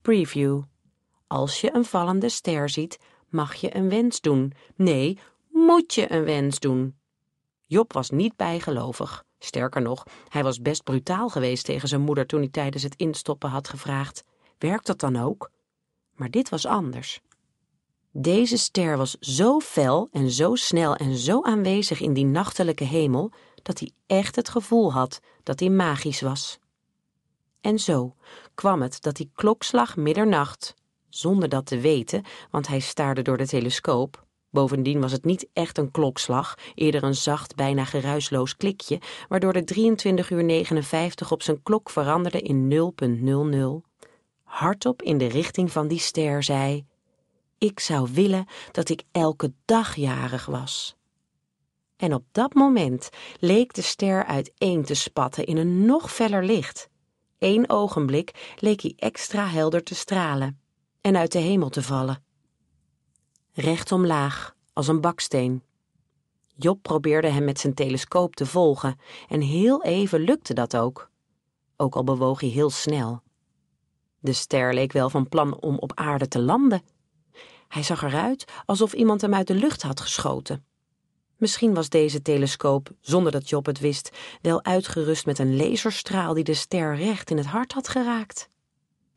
preview. Als je een vallende ster ziet, mag je een wens doen. Nee, moet je een wens doen. Job was niet bijgelovig. Sterker nog, hij was best brutaal geweest tegen zijn moeder toen hij tijdens het instoppen had gevraagd: werkt dat dan ook? Maar dit was anders. Deze ster was zo fel en zo snel en zo aanwezig in die nachtelijke hemel, dat hij echt het gevoel had dat hij magisch was. En zo kwam het dat die klokslag middernacht, zonder dat te weten, want hij staarde door de telescoop. Bovendien was het niet echt een klokslag, eerder een zacht, bijna geruisloos klikje, waardoor de 23:59 op zijn klok veranderde in 0,00. Hardop in de richting van die ster zei: ik zou willen dat ik elke dag jarig was. En op dat moment leek de ster uiteen te spatten in een nog feller licht. 1 ogenblik leek hij extra helder te stralen en uit de hemel te vallen. Recht omlaag, als een baksteen. Job probeerde hem met zijn telescoop te volgen en heel even lukte dat ook al bewoog hij heel snel. De ster leek wel van plan om op aarde te landen. Hij zag eruit alsof iemand hem uit de lucht had geschoten. Misschien was deze telescoop, zonder dat Job het wist, wel uitgerust met een laserstraal die de ster recht in het hart had geraakt.